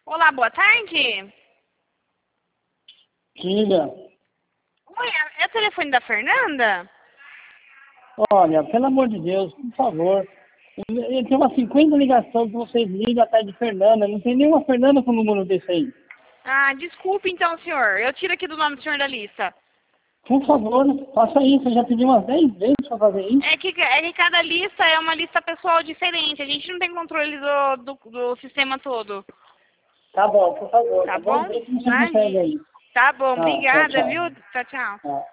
Olá, boa tarde. Diga. Oi, é o telefone da Fernanda? Olha, pelo amor de Deus, por favor. Eu tenho umas 50 ligações que vocês ligam atrás de Fernanda. Não tem nenhuma Fernanda com o número desse aí. Ah, desculpe então, senhor. Eu tiro aqui do nome do senhor da lista. Por favor, faça isso. Eu já pedi umas 10 vezes pra fazer isso. É que cada lista é uma lista pessoal diferente. A gente não tem controle do sistema todo. Tá bom, por favor. Tá Tá bom? bom? Vê se você consegue aí. Tá bom, Tá, tchau, obrigada, tchau. viu? Tchau, tchau. Tá.